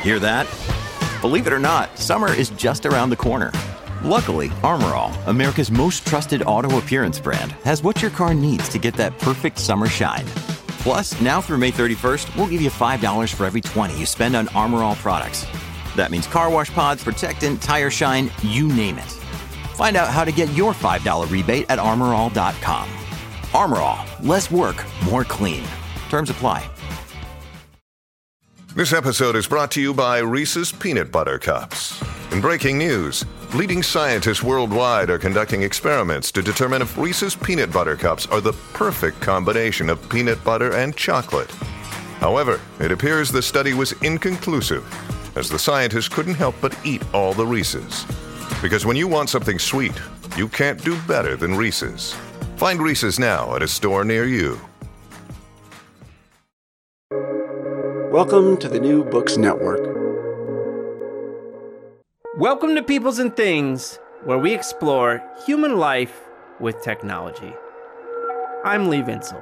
Hear that? Believe it or not, summer is just around the corner. Luckily, Armor All, America's most trusted auto appearance brand, has what your car needs to get that perfect summer shine. Plus, now through May 31st, we'll give you $5 for every $20 you spend on Armor All products. That means car wash pods, protectant, tire shine, you name it. Find out how to get your $5 rebate at armorall.com. Armor All, less work, more clean. Terms apply. This episode is brought to you by Reese's Peanut Butter Cups. In breaking news, leading scientists worldwide are conducting experiments to determine if Reese's Peanut Butter Cups are the perfect combination of peanut butter and chocolate. However, it appears the study was inconclusive, as the scientists couldn't help but eat all the Reese's. Because when you want something sweet, you can't do better than Reese's. Find Reese's now at a store near you. Welcome to the New Books Network. Welcome to Peoples and Things, where we explore human life with technology. I'm Lee Vinsel.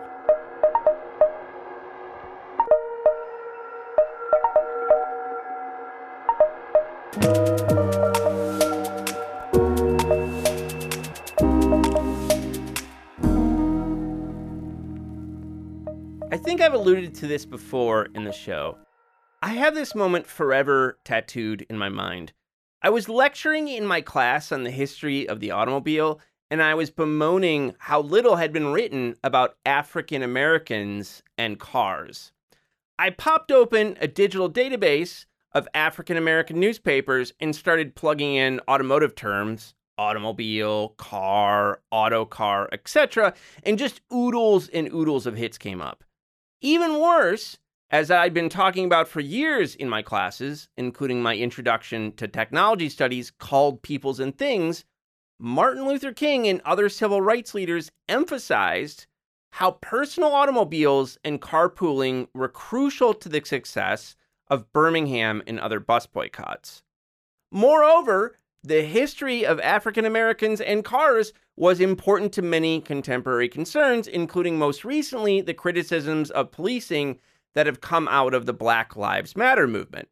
I think I've alluded to this before in the show. I have this moment forever tattooed in my mind. I was lecturing in my class on the history of the automobile, and I was bemoaning how little had been written about African Americans and cars. I popped open a digital database of African American newspapers and started plugging in automotive terms, automobile, car, auto car, etc., and just oodles and oodles of hits came up. Even worse, as I'd been talking about for years in my classes, including my introduction to technology studies called Peoples and Things, Martin Luther King and other civil rights leaders emphasized how personal automobiles and carpooling were crucial to the success of Birmingham and other bus boycotts. Moreover, the history of African Americans and cars was important to many contemporary concerns, including most recently the criticisms of policing that have come out of the Black Lives Matter movement.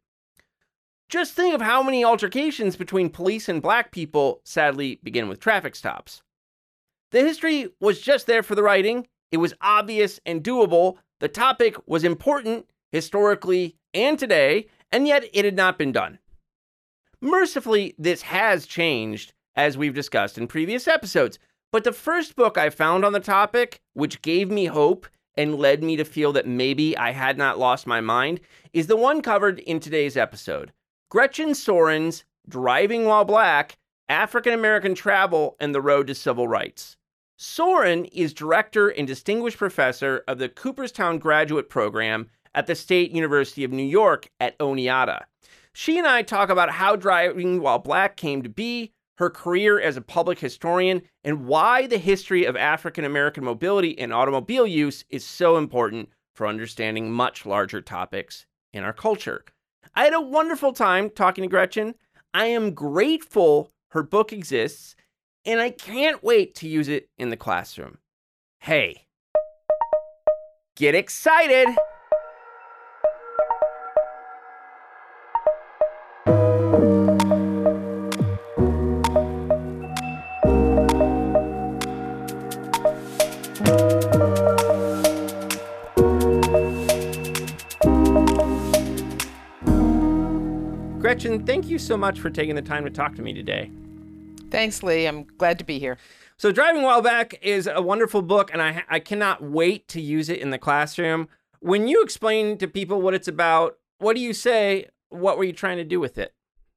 Just think of how many altercations between police and black people sadly begin with traffic stops. The history was just there for the writing. It was obvious and doable. The topic was important historically and today, and yet it had not been done. Mercifully, this has changed, as we've discussed in previous episodes, but the first book I found on the topic, which gave me hope and led me to feel that maybe I had not lost my mind, is the one covered in today's episode. Gretchen Soren's Driving While Black, African American Travel and the Road to Civil Rights. Soren is director and distinguished professor of the Cooperstown Graduate Program at the State University of New York at Oneonta. She and I talk about how Driving While Black came to be, her career as a public historian, and why the history of African American mobility and automobile use is so important for understanding much larger topics in our culture. I had a wonderful time talking to Gretchen. I am grateful her book exists, and I can't wait to use it in the classroom. Hey, get excited! Gretchen, thank you so much for taking the time to talk to me today. Thanks, Lee. I'm glad to be here. So Driving While Black is a wonderful book, and I cannot wait to use it in the classroom. When you explain to people what it's about, what do you say? What were you trying to do with it?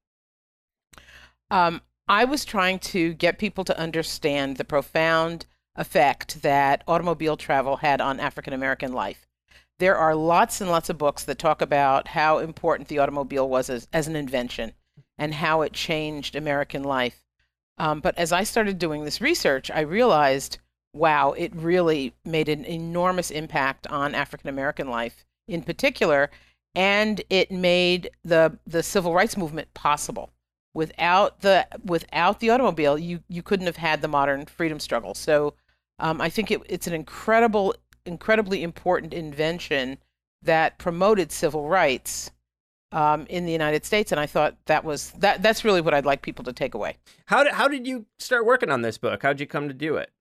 I was trying to get people to understand the profound effect that automobile travel had on African American life. There are lots and lots of books that talk about how important the automobile was as an invention and how it changed American life. But as I started doing this research, I realized, wow, it really made an enormous impact on African American life in particular, and it made the civil rights movement possible. Without the automobile, you couldn't have had the modern freedom struggle. So I think it's an incredibly important invention that promoted civil rights in the United States, and I thought that's really what I'd like people to take away. How did you start working on this book? How'd you come to do it?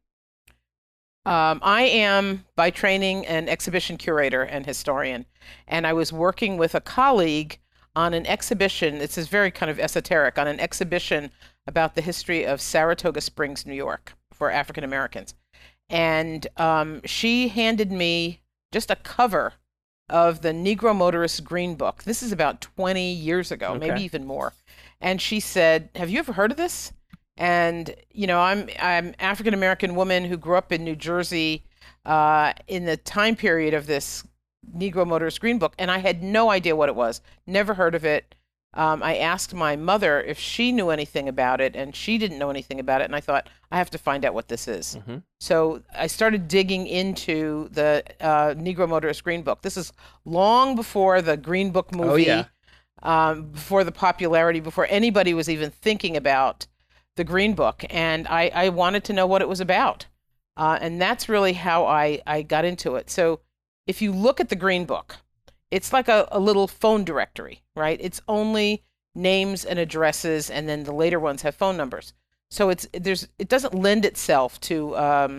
I am, by training, an exhibition curator and historian, and I was working with a colleague on an exhibition. This is very kind of esoteric, on an exhibition about the history of Saratoga Springs, New York, for African Americans. And she handed me just a cover of the Negro Motorist Green Book. This is about 20 years ago, maybe even more. And she said, "Have you ever heard of this?" And, I'm African American woman who grew up in New Jersey in the time period of this Negro Motorist Green Book, and I had no idea what it was, never heard of it. I asked my mother if she knew anything about it, and she didn't know anything about it, and I thought, I have to find out what this is. Mm-hmm. So I started digging into the Negro Motorist Green Book. This is long before the Green Book movie, before the popularity, before anybody was even thinking about the Green Book, and I wanted to know what it was about. And that's really how I got into it. So if you look at the Green Book, it's like a little phone directory, right? It's only names and addresses, and then the later ones have phone numbers. So it doesn't lend itself to.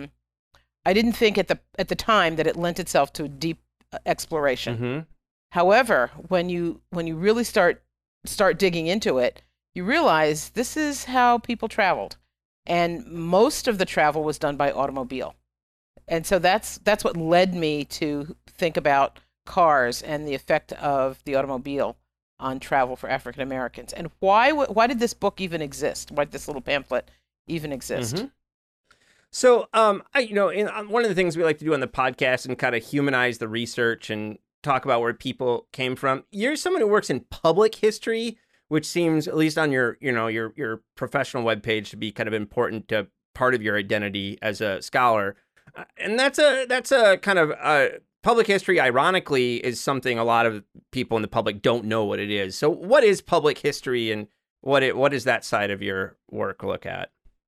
I didn't think at the time that it lent itself to deep exploration. Mm-hmm. However, when you really start digging into it, you realize this is how people traveled, and most of the travel was done by automobile. And so that's what led me to think about cars and the effect of the automobile on travel for African Americans. And why did this book even exist? Why did this little pamphlet even exist? Mm-hmm. So, one of the things we like to do on the podcast and kind of humanize the research and talk about where people came from. You're someone who works in public history, which seems, at least on your professional webpage, to be kind of important to part of your identity as a scholar. And that's a kind of public history, ironically, is something a lot of people in the public don't know what it is. So what is public history, and what does that side of your work look at?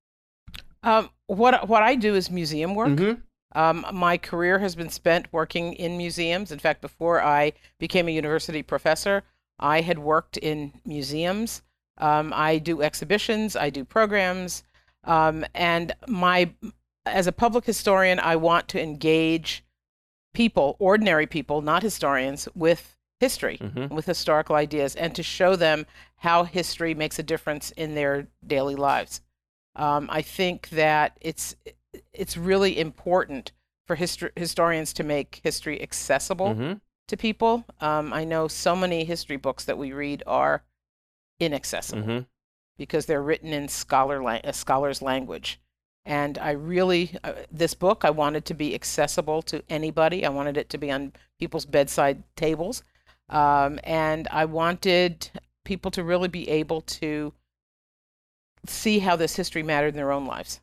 What I do is museum work. Mm-hmm. My career has been spent working in museums. In fact, before I became a university professor, I had worked in museums. I do exhibitions, I do programs, and as a public historian, I want to engage people, ordinary people, not historians, with history, mm-hmm. with historical ideas, and to show them how history makes a difference in their daily lives. I think that it's really important for historians to make history accessible mm-hmm. to people. I know so many history books that we read are inaccessible mm-hmm. because they're written in a scholar's language. And I really, this book, I wanted to be accessible to anybody. I wanted it to be on people's bedside tables. And I wanted people to really be able to see how this history mattered in their own lives.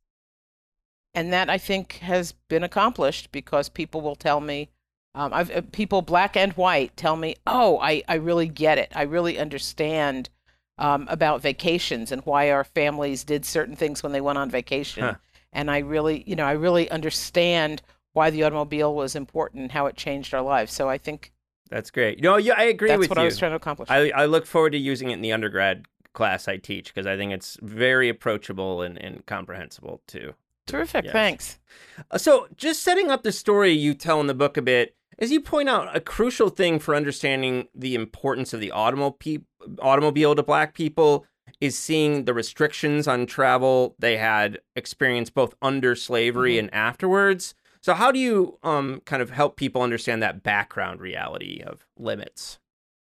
And that, I think, has been accomplished because people will tell me, people black and white tell me, oh, I really get it. I really understand about vacations and why our families did certain things when they went on vacation. Huh. And I really understand why the automobile was important and how it changed our lives. So I think that's great. I agree with you. That's what I was trying to accomplish. I look forward to using it in the undergrad class I teach, because I think it's very approachable and comprehensible too. Terrific. Yes. Thanks. So just setting up the story you tell in the book a bit, as you point out, a crucial thing for understanding the importance of the automobile to Black people is seeing the restrictions on travel they had experienced both under slavery mm-hmm. and afterwards. So how do you kind of help people understand that background reality of limits?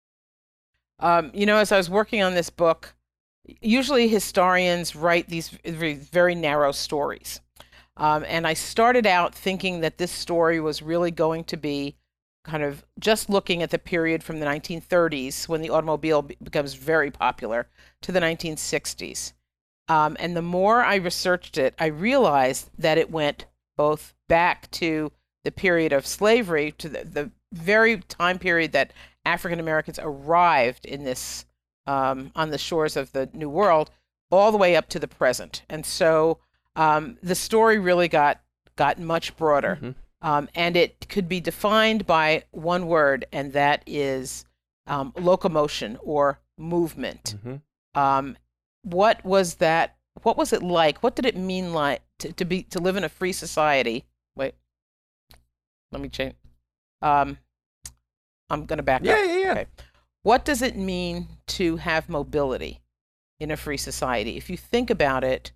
As I was working on this book, usually historians write these very narrow stories. And I started out thinking that this story was really going to be kind of just looking at the period from the 1930s, when the automobile becomes very popular, to the 1960s. And the more I researched it, I realized that it went both back to the period of slavery, to the very time period that African Americans arrived in this on the shores of the New World, all the way up to the present. And so the story really got much broader. Mm-hmm. And it could be defined by one word, and that is locomotion or movement. Mm-hmm. What was that? What was it like? What did it mean like to live in a free society? Wait, let me change. I'm going to back up. Yeah. Okay. What does it mean to have mobility in a free society? If you think about it,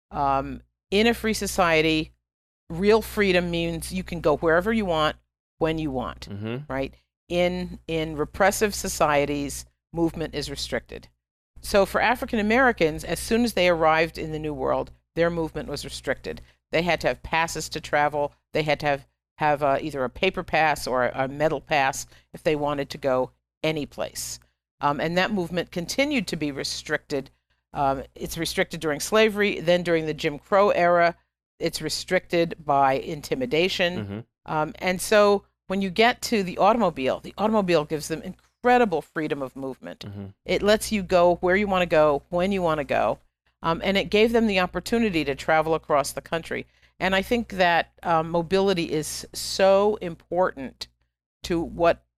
in a free society, real freedom means you can go wherever you want, when you want, Mm-hmm. right? In repressive societies, movement is restricted. So for African Americans, as soon as they arrived in the New World, their movement was restricted. They had to have passes to travel. They had to have either a paper pass or a metal pass if they wanted to go any place. And that movement continued to be restricted. It's restricted during slavery. Then during the Jim Crow era, it's restricted by intimidation. Mm-hmm. And so when you get to the automobile gives them incredible freedom of movement. Mm-hmm. It lets you go where you want to go, when you want to go. And it gave them the opportunity to travel across the country. And I think that mobility is so important to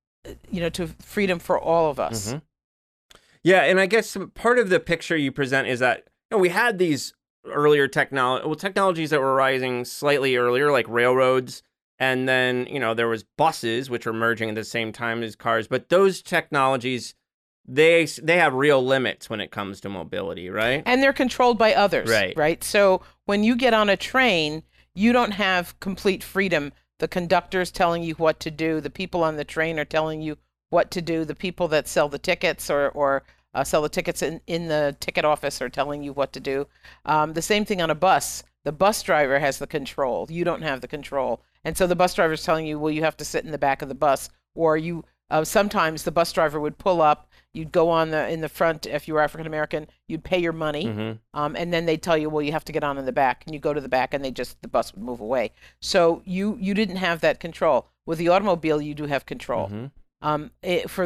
to freedom for all of us. Mm-hmm. Yeah, and I guess part of the picture you present is that we had these earlier technologies that were rising slightly earlier, like railroads, and then there was buses, which were merging at the same time as cars. But those technologies, they have real limits when it comes to mobility, right? And they're controlled by others, right? So when you get on a train, you don't have complete freedom. The conductor's telling you what to do. The people on the train are telling you what to do. The people that sell the tickets or sell the tickets in the ticket office are telling you what to do. The same thing on a bus. The bus driver has the control. You don't have the control. And so the bus driver is telling you, well, you have to sit in the back of the bus. Or sometimes the bus driver would pull up. You'd go in the front if you were African American. You'd pay your money, Mm-hmm. and then they'd tell you, well, you have to get on in the back, and you go to the back, and the bus would move away. So you didn't have that control. With the automobile, you do have control. Mm-hmm. For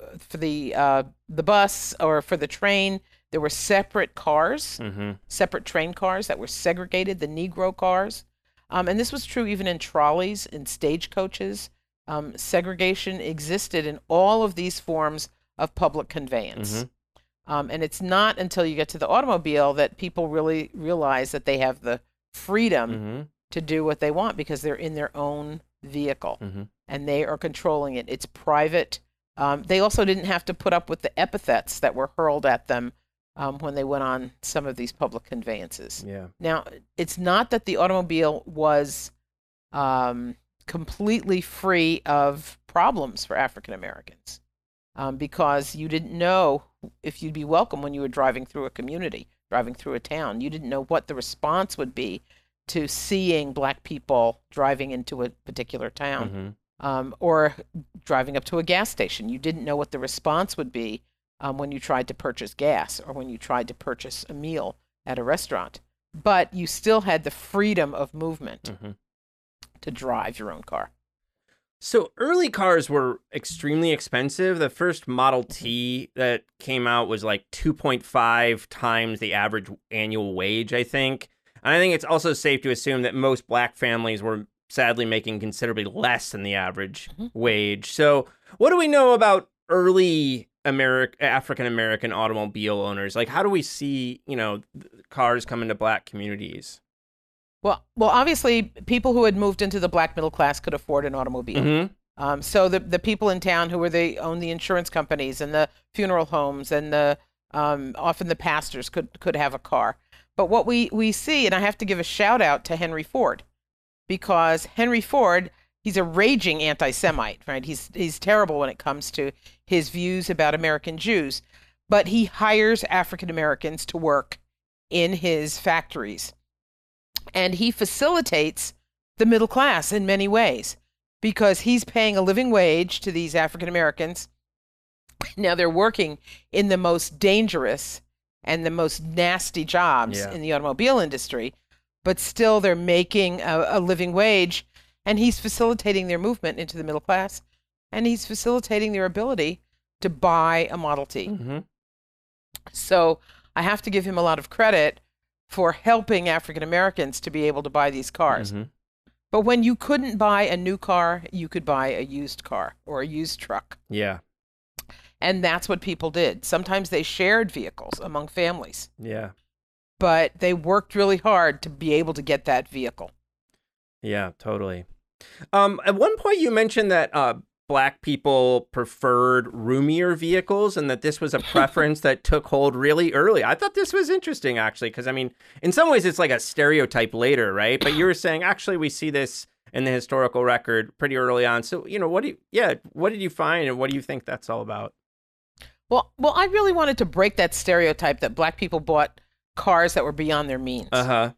the bus or for the train, there were separate cars, Mm-hmm. separate train cars that were segregated, the Negro cars, and this was true even in trolleys, in stagecoaches. Segregation existed in all of these forms of public conveyance. Mm-hmm. And it's not until you get to the automobile that people really realize that they have the freedom Mm-hmm. to do what they want because they're in their own vehicle Mm-hmm. and they are controlling it. It's private. They also didn't have to put up with the epithets that were hurled at them when they went on some of these public conveyances. Yeah. Now, it's not that the automobile was completely free of problems for African Americans. Because you didn't know if you'd be welcome when you were driving through a community, driving through a town. You didn't know what the response would be to seeing Black people driving into a particular town, or driving up to a gas station. You didn't know what the response would be when you tried to purchase gas or when you tried to purchase a meal at a restaurant. But you still had the freedom of movement to drive your own car. So early cars were extremely expensive. The first Model T that came out was like 2.5 times the average annual wage, I think. And I think it's also safe to assume that most Black families were sadly making considerably less than the average wage. So what do we know about early African American automobile owners? Like, how do we see, cars come into Black communities? Well, obviously, people who had moved into the Black middle class could afford an automobile. Mm-hmm. So the people in town who owned the insurance companies and the funeral homes and often the pastors could have a car. But what we see, and I have to give a shout out to Henry Ford, because Henry Ford, he's a raging anti-Semite, right? He's terrible when it comes to his views about American Jews, but he hires African Americans to work in his factories. And he facilitates the middle class in many ways because he's paying a living wage to these African Americans. Now they're working in the most dangerous and the most nasty jobs in the automobile industry, but still they're making a living wage, and he's facilitating their movement into the middle class, and he's facilitating their ability to buy a Model T. Mm-hmm. So I have to give him a lot of credit for helping African Americans to be able to buy these cars. Mm-hmm. But when you couldn't buy a new car, you could buy a used car or a used truck. Yeah. And that's what people did. Sometimes they shared vehicles among families, Yeah. but they worked really hard to be able to get that vehicle. Yeah, totally. At one point you mentioned that Black people preferred roomier vehicles and that this was a preference that took hold really early. I thought this was interesting, actually, because, I mean, in some ways it's like a stereotype later, right? But you were saying, actually, we see this in the historical record pretty early on. So, what did you find and what do you think that's all about? Well, I really wanted to break that stereotype that Black people bought cars that were beyond their means. Uh-huh.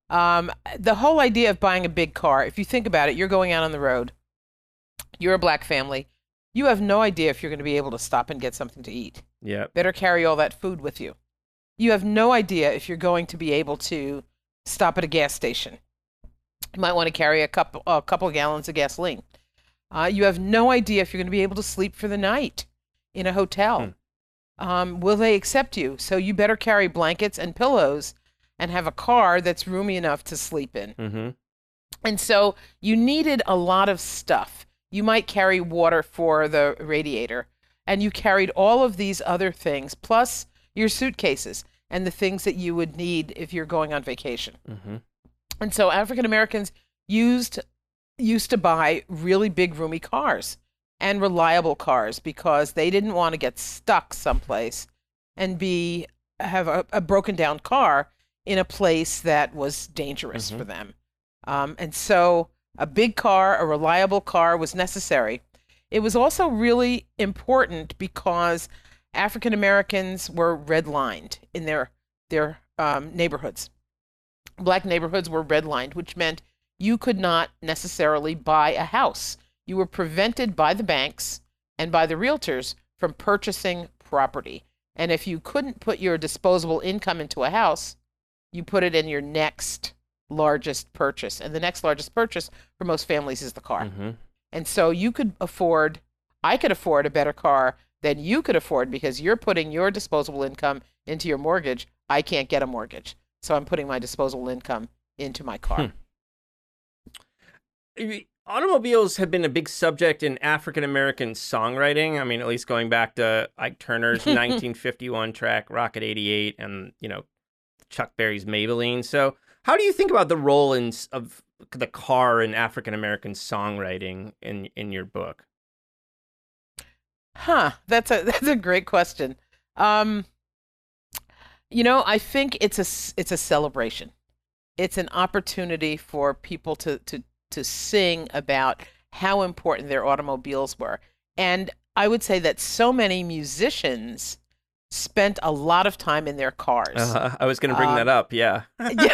The whole idea of buying a big car, if you think about it, you're going out on the road, you're a Black family, you have no idea if you're going to be able to stop and get something to eat. Yeah. Better carry all that food with you. You have no idea if you're going to be able to stop at a gas station. You might want to carry a couple of gallons of gasoline. You have no idea if you're going to be able to sleep for the night in a hotel. Will they accept you? So you better carry blankets and pillows and have a car that's roomy enough to sleep in. Mm-hmm. And so you needed a lot of stuff. You might carry water for the radiator, and you carried all of these other things, plus your suitcases and the things that you would need if you're going on vacation. Mm-hmm. And so African Americans used to buy really big, roomy cars and reliable cars because they didn't want to get stuck someplace and have a broken down car in a place that was dangerous for them. And so a big car, a reliable car was necessary. It was also really important because African Americans were redlined in their neighborhoods. Black neighborhoods were redlined, which meant you could not necessarily buy a house. You were prevented by the banks and by the realtors from purchasing property. And if you couldn't put your disposable income into a house, you put it in your next largest purchase. And the next largest purchase for most families is the car. Mm-hmm. And so I could afford a better car than you could afford because you're putting your disposable income into your mortgage. I can't get a mortgage. So I'm putting my disposable income into my car. Automobiles have been a big subject in African-American songwriting. I mean, at least going back to Ike Turner's 1951 track, Rocket 88, and, Chuck Berry's Maybelline. So how do you think about the role of the car in African-American songwriting in your book? That's a great question. I think it's a celebration. It's an opportunity for people to sing about how important their automobiles were. And I would say that so many musicians spent a lot of time in their cars. I was going to bring that up, yeah. You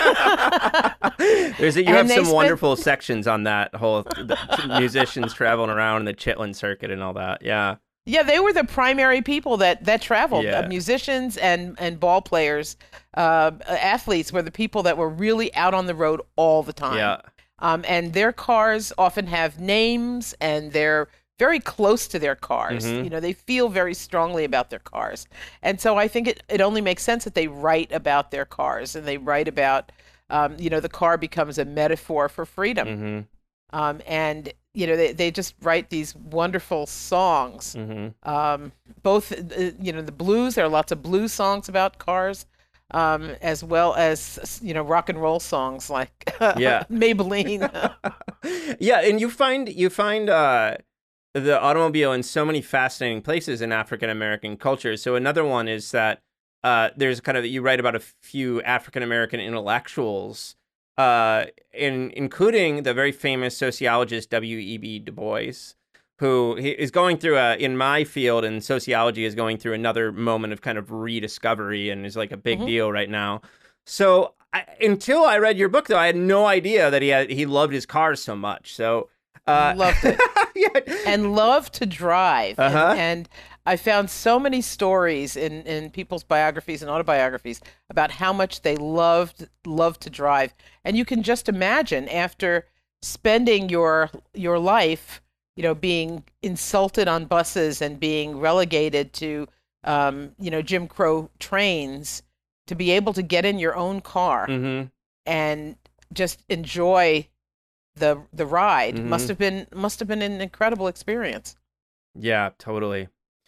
have some wonderful sections on that whole musicians traveling around in the Chitlin circuit and all that, yeah. Yeah, they were the primary people that traveled. Musicians and ball players, athletes were the people that were really out on the road all the time. Yeah. And their cars often have names, and they're very close to their cars. Mm-hmm. They feel very strongly about their cars. And so I think it only makes sense that they write about their cars, and they write about, the car becomes a metaphor for freedom. Mm-hmm. And they just write these wonderful songs. Mm-hmm. Both, the blues, there are lots of blues songs about cars, as well as, rock and roll songs like Maybelline. Yeah, and you find the automobile in so many fascinating places in African-American culture. So another one is that there's you write about a few African-American intellectuals, including the very famous sociologist W.E.B. Du Bois, who is going through in my field in sociology is going through another moment of kind of rediscovery and is like a big deal right now. So until I read your book, though, I had no idea that he loved his cars so much. So loved it. Yeah. And loved to drive. Uh-huh. And I found so many stories in people's biographies and autobiographies about how much they loved to drive. And you can just imagine after spending your life, being insulted on buses and being relegated to, Jim Crow trains, to be able to get in your own car Mm-hmm. and just enjoy the ride. Mm-hmm. must have been an incredible experience. Yeah, totally.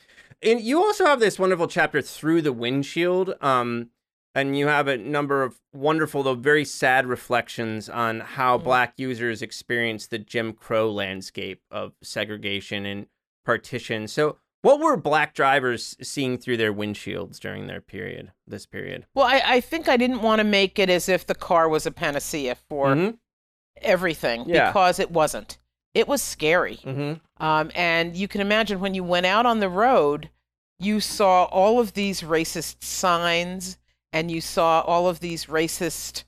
And you also have this wonderful chapter, Through the Windshield, and you have a number of wonderful, though very sad reflections on how Black users experience the Jim Crow landscape of segregation and partition. So what were Black drivers seeing through their windshields during this period? Well, I think I didn't want to make it as if the car was a panacea for everything, because it wasn't. It was scary. And you can imagine when you went out on the road, you saw all of these racist signs, and you saw all of these racist,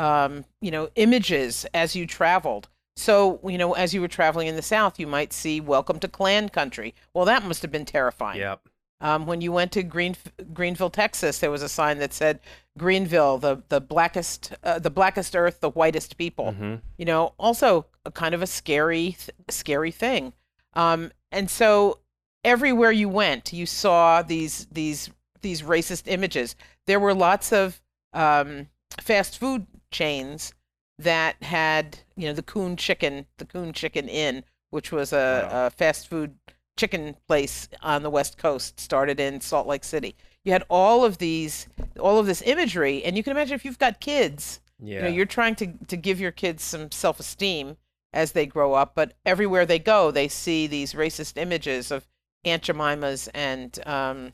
images as you traveled. So, as you were traveling in the South, you might see "Welcome to Klan Country." Well, that must have been terrifying. Yep. When you went to Greenville, Texas, there was a sign that said, "Greenville, the blackest earth, the whitest people." Also a kind of a scary thing. And so everywhere you went, you saw these racist images. There were lots of fast food chains that had, the Coon Chicken Inn, which was a fast food chicken place on the West Coast, started in Salt Lake City. You had all of this imagery, and you can imagine if you've got kids, you're trying to give your kids some self-esteem as they grow up, but everywhere they go, they see these racist images of Aunt Jemimas and kind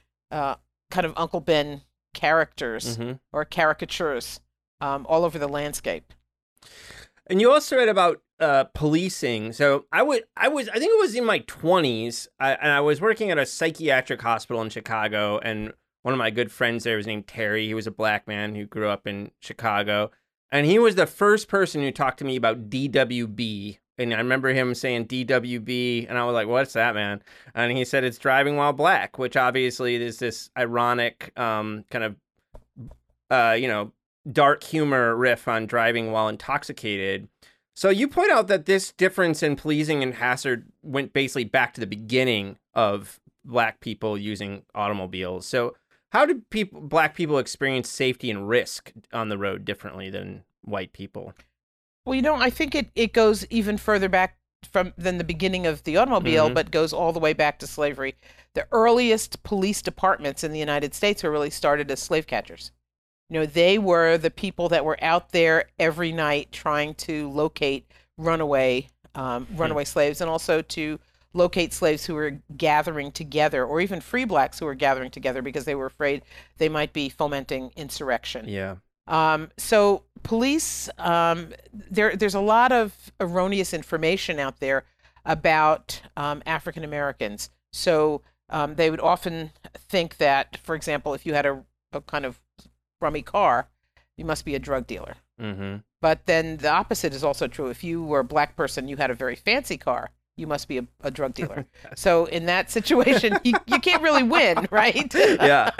of Uncle Ben characters or caricatures all over the landscape. And you also read about policing. So I think it was in my 20s, and I was working at a psychiatric hospital in Chicago, and one of my good friends there was named Terry. He was a Black man who grew up in Chicago, and he was the first person who talked to me about DWB. And I remember him saying DWB, and I was like, "What's that, man?" And he said it's driving while black, which obviously is this ironic kind of, dark humor riff on driving while intoxicated. So you point out that this difference in policing and hazard went basically back to the beginning of Black people using automobiles. So how did Black people experience safety and risk on the road differently than white people? Well, I think it goes even further back than the beginning of the automobile, but goes all the way back to slavery. The earliest police departments in the United States were really started as slave catchers. They were the people that were out there every night trying to locate runaway slaves, and also to locate slaves who were gathering together, or even free Blacks who were gathering together because they were afraid they might be fomenting insurrection. Yeah. So police, there's a lot of erroneous information out there about African Americans. So they would often think that, for example, if you had a kind of rummy car, you must be a drug dealer. But then the opposite is also true. If you were a Black person, you had a very fancy car, you must be a drug dealer. So in that situation, you can't really win, right? Yeah.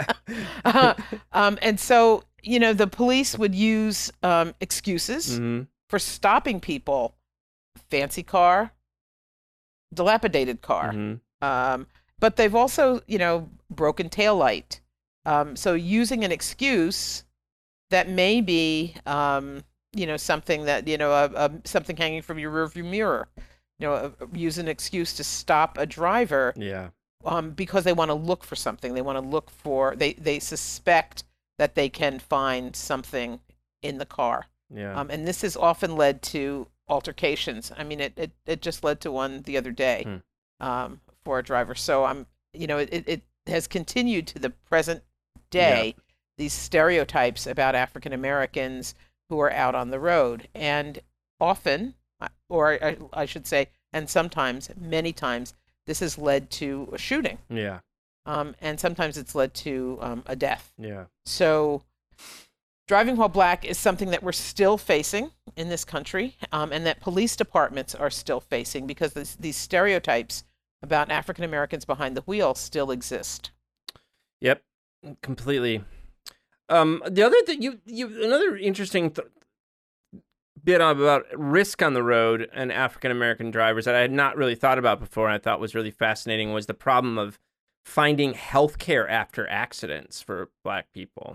And so, the police would use excuses for stopping people. Fancy car, dilapidated car. But they've also, broken taillight. So using an excuse that may be, something that, something hanging from your rearview mirror, use an excuse to stop a driver. Yeah. Because they want to look for something. They want to look for, they suspect that they can find something in the car. Yeah. And this has often led to altercations. I mean, it just led to one the other day for a driver. So it has continued to the present day, these stereotypes about African Americans who are out on the road. And often, or I should say, and sometimes, many times, this has led to a shooting. Yeah. And sometimes it's led to a death. Yeah. So driving while black is something that we're still facing in this country, and that police departments are still facing, because these stereotypes about African Americans behind the wheel still exist. Yep, completely. The other thing, another interesting bit about risk on the road and African American drivers that I had not really thought about before, and I thought was really fascinating, was the problem of finding health care after accidents for Black people.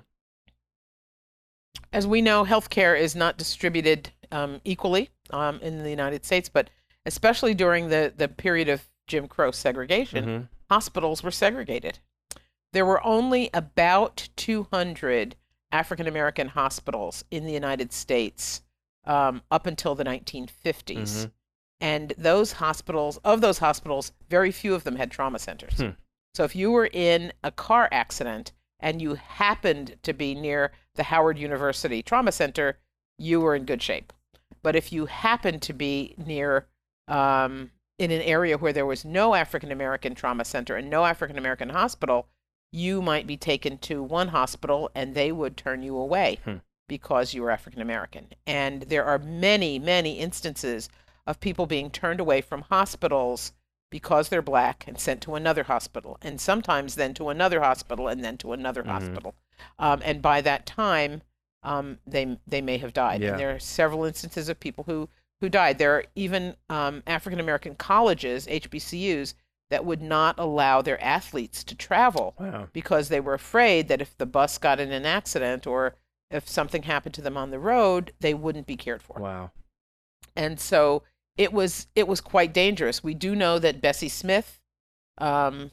As we know, health care is not distributed equally in the United States, but especially during the period of Jim Crow segregation, hospitals were segregated. There were only about 200 African American hospitals in the United States up until the 1950s. And those hospitals, very few of them had trauma centers. So if you were in a car accident and you happened to be near the Howard University Trauma Center, you were in good shape. But if you happened to be near in an area where there was no African American trauma center and no African American hospital, you might be taken to one hospital and they would turn you away because you were African American. And there are many, many instances of people being turned away from hospitals because they're Black and sent to another hospital, and sometimes then to another hospital and then to another hospital. And by that time, they may have died. Yeah. And there are several instances of people who died. There are even African American colleges, HBCUs, that would not allow their athletes to travel because they were afraid that if the bus got in an accident or if something happened to them on the road, they wouldn't be cared for. Wow. And so it was quite dangerous. We do know that Bessie Smith, in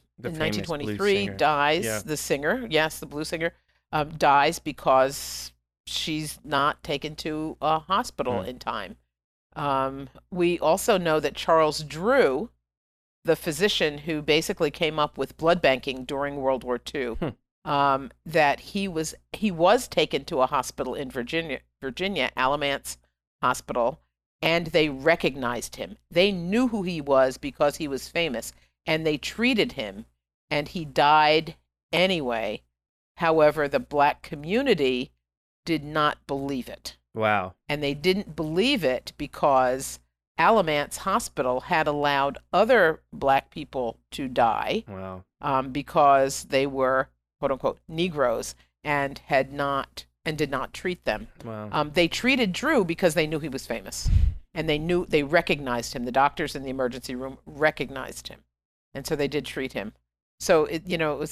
1923, dies. The singer, yes, the blues singer, dies because she's not taken to a hospital in time. We also know that Charles Drew, the physician who basically came up with blood banking during World War II, that he was taken to a hospital in Virginia, Alamance Hospital, and they recognized him. They knew who he was because he was famous, and they treated him, and he died anyway. However, the Black community did not believe it. Wow. And they didn't believe it because Alamance Hospital had allowed other Black people to die because they were, quote unquote, Negroes and did not treat them. Wow. They treated Drew because they knew he was famous, and they recognized him. The doctors in the emergency room recognized him, and so they did treat him. So it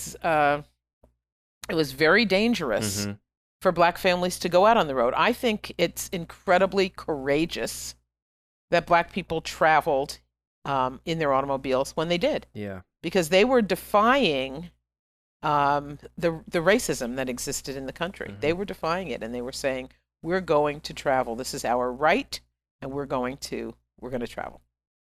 was very dangerous for Black families to go out on the road. I think it's incredibly courageous that Black people traveled in their automobiles when they did. Yeah. Because they were defying the racism that existed in the country. They were defying it, and they were saying, we're going to travel. This is our right, and we're going to travel.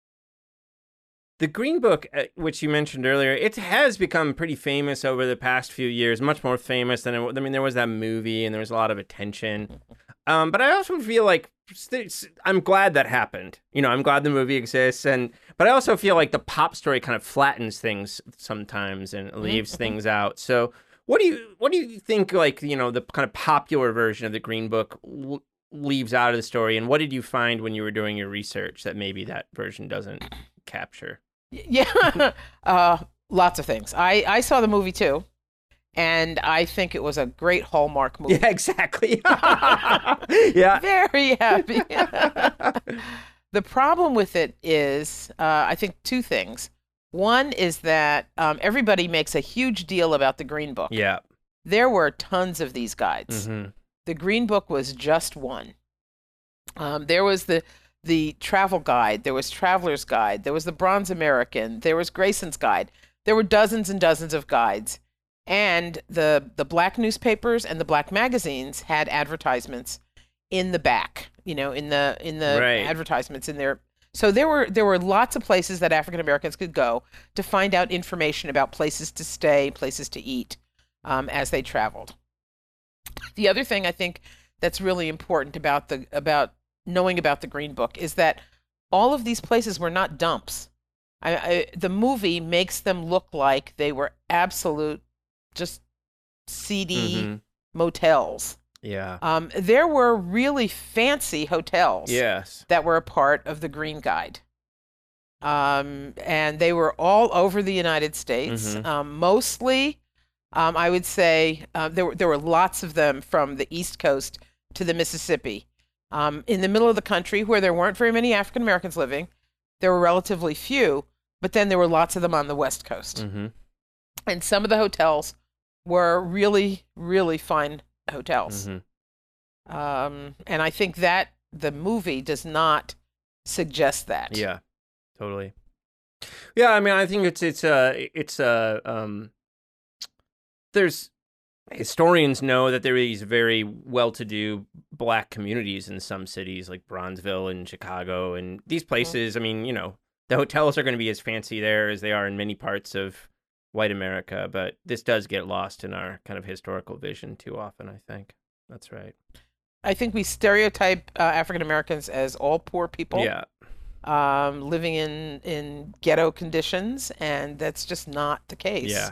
The Green Book, which you mentioned earlier, it has become pretty famous over the past few years, much more famous than there was that movie and there was a lot of attention. But I also feel like I'm glad that happened. I'm glad the movie exists, but I also feel like the pop story kind of flattens things sometimes and leaves things out. So what do you think, like, the kind of popular version of the Green Book leaves out of the story, and what did you find when you were doing your research that maybe that version doesn't capture? Yeah, lots of things. I saw the movie too, and I think it was a great Hallmark movie. Yeah, exactly. Yeah. Very happy. The problem with it is, I think, two things. One is that everybody makes a huge deal about the Green Book. Yeah. There were tons of these guides. The Green Book was just one. There was the travel guide, there was Traveler's Guide, there was the Bronze American, there was Grayson's Guide. There were dozens and dozens of guides. And the Black newspapers and the Black magazines had advertisements in the back, in the Right. advertisements in there. So there were lots of places that African Americans could go to find out information about places to stay, places to eat as they traveled. The other thing I think that's really important about knowing about the Green Book is that all of these places were not dumps. The movie makes them look like they were absolute, just seedy motels. Yeah. There were really fancy hotels Yes. that were a part of the Green Guide. And they were all over the United States. Mostly, I would say, there were lots of them from the East Coast to the Mississippi. In the middle of the country, where there weren't very many African Americans living, there were relatively few, but then there were lots of them on the West Coast. And some of the hotels were really, really fine hotels. And I think that the movie does not suggest that. Yeah, totally. Yeah, I mean, I think there's historians know that there are these very well-to-do Black communities in some cities like Bronzeville and Chicago, and these places. I mean, the hotels are going to be as fancy there as they are in many parts of white America, but this does get lost in our kind of historical vision too often, I think. That's right. I think we stereotype African Americans as all poor people. Yeah. Living in ghetto conditions, and that's just not the case. Yeah.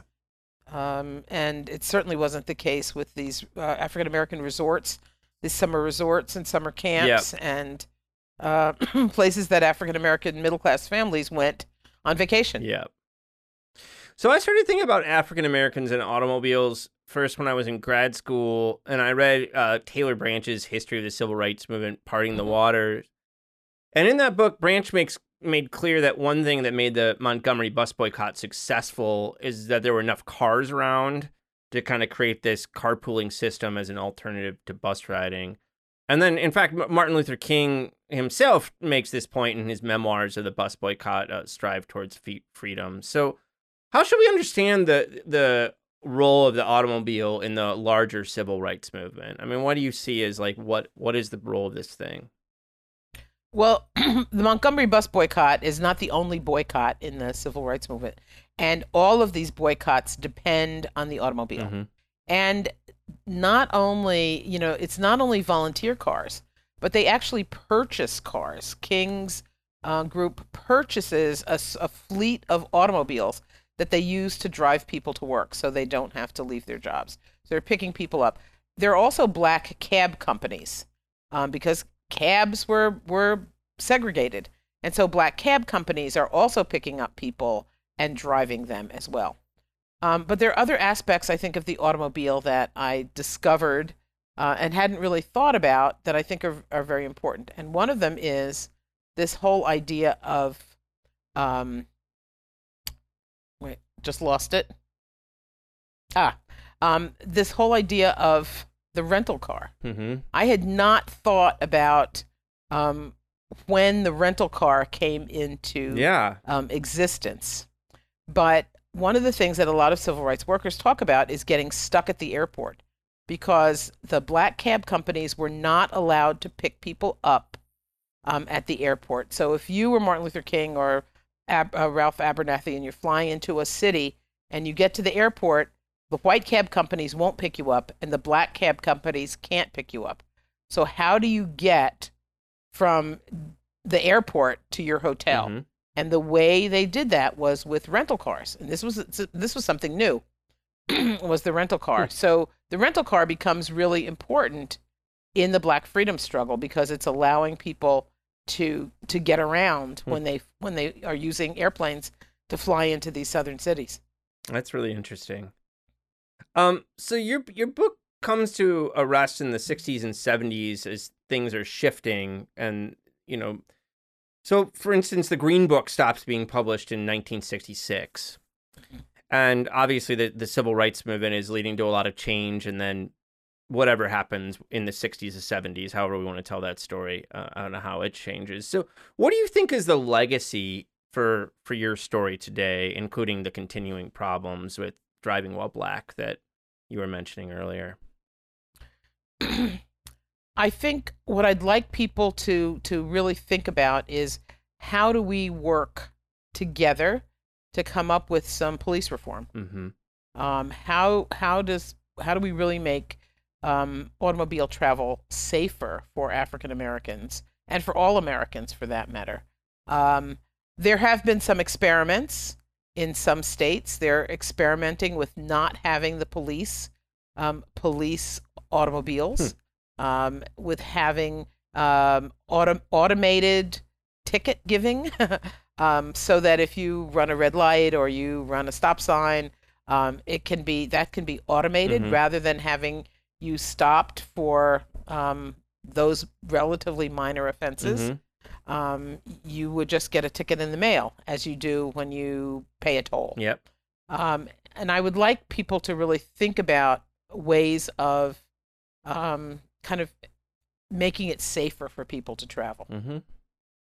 And it certainly wasn't the case with these African American resorts, these summer resorts and summer camps, and places that African American middle class families went on vacation. Yeah. So I started thinking about African Americans and automobiles first when I was in grad school, and I read Taylor Branch's History of the Civil Rights Movement, Parting the Waters. And in that book, Branch made clear that one thing that made the Montgomery bus boycott successful is that there were enough cars around to kind of create this carpooling system as an alternative to bus riding. And then, in fact, Martin Luther King himself makes this point in his memoirs of the bus boycott, Strive Towards Freedom. So how should we understand the role of the automobile in the larger civil rights movement? I mean, what do you see as like, what is the role of this thing? Well, the Montgomery bus boycott is not the only boycott in the civil rights movement. And all of these boycotts depend on the automobile. Mm-hmm. And not only, it's not only volunteer cars, but they actually purchase cars. King's group purchases a fleet of automobiles that they use to drive people to work so they don't have to leave their jobs. So they're picking people up. There are also black cab companies because cabs were segregated. And so black cab companies are also picking up people and driving them as well. But there are other aspects, I think, of the automobile that I discovered and hadn't really thought about that I think are very important. And one of them is this whole idea of, just lost it. This whole idea of the rental car. Mm-hmm. I had not thought about when the rental car came into existence. But one of the things that a lot of civil rights workers talk about is getting stuck at the airport because the black cab companies were not allowed to pick people up at the airport. So if you were Martin Luther King or Ralph Abernathy and you're flying into a city and you get to the airport, the white cab companies won't pick you up and the black cab companies can't pick you up. So how do you get from the airport to your hotel? Mm-hmm. And the way they did that was with rental cars. And this was something new, was the rental car. So the rental car becomes really important in the Black freedom struggle because it's allowing people to get around when they are using airplanes to fly into these southern cities. That's really interesting. So your book comes to a rest in the 60s and 70s as things are shifting, and so for instance, the Green Book stops being published in 1966, and obviously the civil rights movement is leading to a lot of change, and then whatever happens in the 60s or 70s, however we want to tell that story, I don't know how it changes. So what do you think is the legacy for your story today, including the continuing problems with driving while black that you were mentioning earlier? I think what I'd like people to really think about is how do we work together to come up with some police reform? Mm-hmm. How do we really make automobile travel safer for African Americans and for all Americans for that matter? There have been some experiments in some states. They're experimenting with not having the police automobiles, with having automated ticket giving, so that if you run a red light or you run a stop sign, that can be automated rather than having you stopped for those relatively minor offenses. You would just get a ticket in the mail, as you do when you pay a toll. Yep. And I would like people to really think about ways of kind of making it safer for people to travel. Mm-hmm.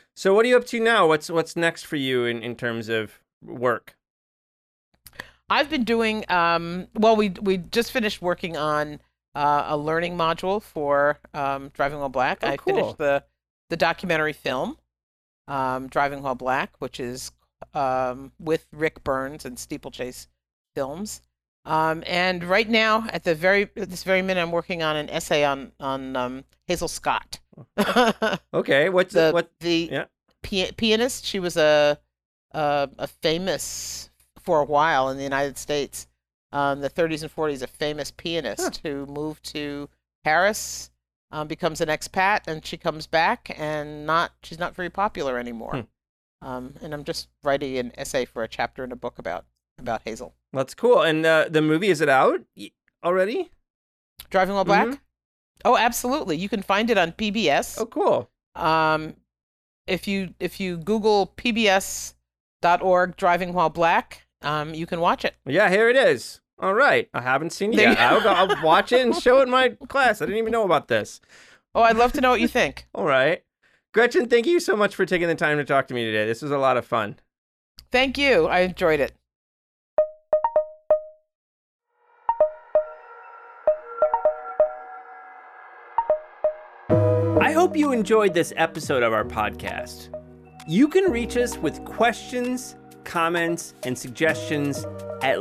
So what are you up to now? What's next for you in terms of work? I've been doing, well, we just finished working on a learning module for Driving While Black. Oh, I cool. finished the documentary film, Driving While Black, which is with Rick Burns and Steeplechase Films. And right now, at this very minute, I'm working on an essay on Hazel Scott. Okay, pianist? She was a famous, for a while in the United States, the 30s and 40s, a famous pianist who moved to Paris, becomes an expat, and she comes back, and she's not very popular anymore. And I'm just writing an essay for a chapter in a book about Hazel. That's cool. And the movie, is it out already? Driving While Black? Oh, absolutely. You can find it on PBS. Oh, cool. If you Google pbs.org Driving While Black, you can watch it. Yeah, here it is. All right. I haven't seen it yet. I'll watch it and show it in my class. I didn't even know about this. Oh, I'd love to know what you think. All right. Gretchen, thank you so much for taking the time to talk to me today. This was a lot of fun. Thank you. I enjoyed it. I hope you enjoyed this episode of our podcast. You can reach us with questions, comments, and suggestions at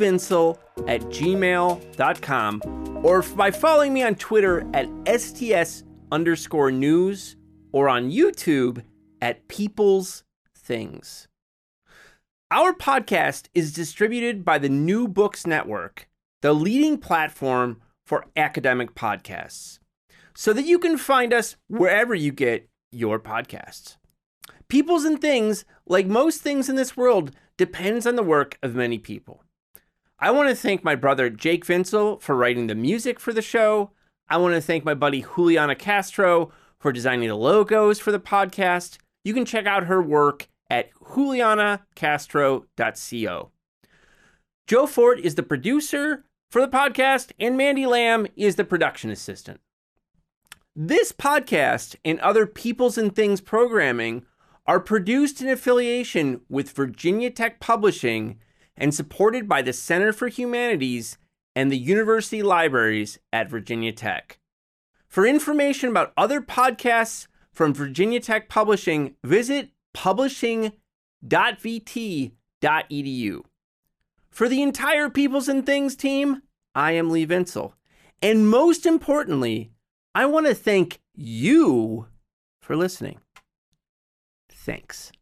leevinsel@gmail.com or by following me on Twitter at STS_news or on YouTube at People's Things. Our podcast is distributed by the New Books Network, the leading platform for academic podcasts, so that you can find us wherever you get your podcasts. People's and Things, like most things in this world, depends on the work of many people. I want to thank my brother Jake Vinsel for writing the music for the show. I want to thank my buddy Juliana Castro for designing the logos for the podcast. You can check out her work at julianacastro.co. Joe Fort is the producer for the podcast, and Mandy Lamb is the production assistant. This podcast and other People's and Things programming are produced in affiliation with Virginia Tech Publishing and supported by the Center for Humanities and the University Libraries at Virginia Tech. For information about other podcasts from Virginia Tech Publishing, visit publishing.vt.edu. For the entire People's and Things team, I am Lee Vinsel. And most importantly, I want to thank you for listening. Thanks.